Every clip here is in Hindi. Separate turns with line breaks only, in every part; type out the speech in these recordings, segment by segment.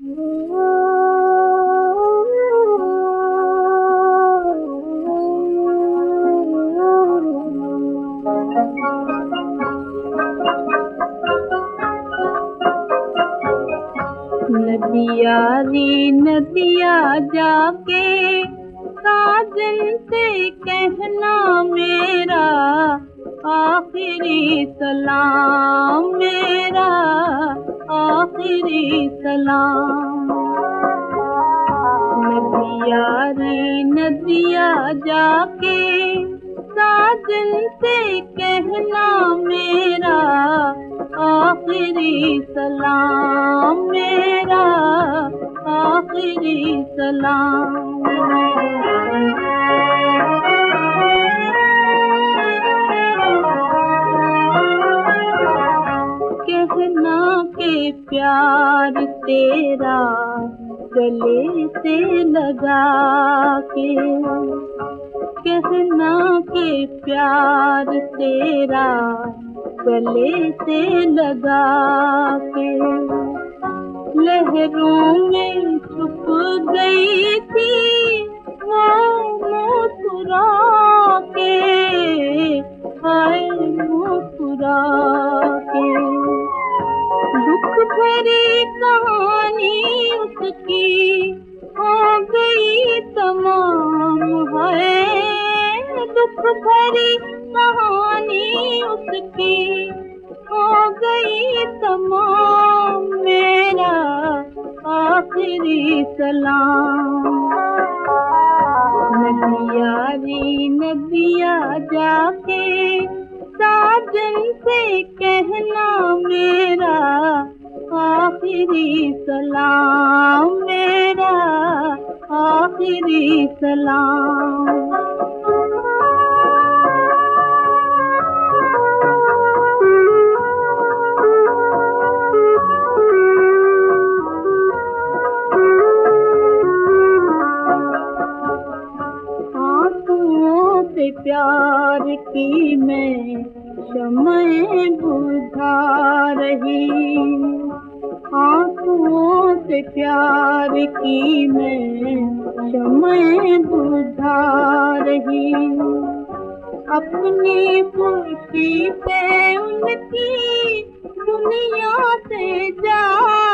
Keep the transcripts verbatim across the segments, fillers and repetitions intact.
नदिया री नदिया जाके साजन से कहना मेरा आखिरी सलाम, मेरा आखिरी सलाम। नदिया री नदिया जाके साजन से कहना मेरा आखिरी सलाम, मेरा आखिरी सलाम। कहना के प्यार तेरा गले से लगा के, कहना के प्यार तेरा गले से लगा के, लहरों में छुप गई थी वो मुस्कुरा के, हाय मुस्कुरा के। दुख भरी कहानी उसकी हो गई तमाम है, दुख भरी कहानी उसकी हो गई तमाम, मेरा आखिरी सलाम। नदिया री नदिया जाके साजन से कहना मेरा आखिरी सलाम, मेरा आखिरी सलाम। से प्यार की मैं शम्मे बुझा रही, आंसुओं से प्यार की मैं शम्मे बुझा रही। अपनी खुशी पे उनकी दुनिया से जा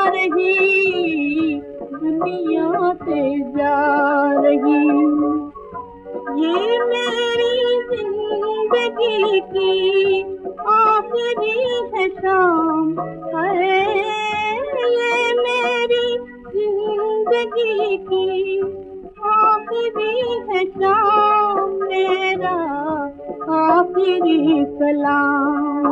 रही, दुनिया से जा रही। ये मेरी जिंदगी की आखिरी है शाम है, ये मेरी जिंदगी की आखिरी है शाम, मेरा आखिरी सलाम।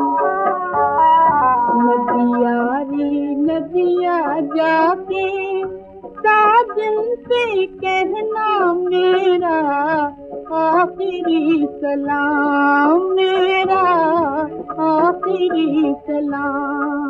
नदिया री नदिया जाके साजन से कहना मेरा आखिरी सलाम, मेरा आखिरी सलाम।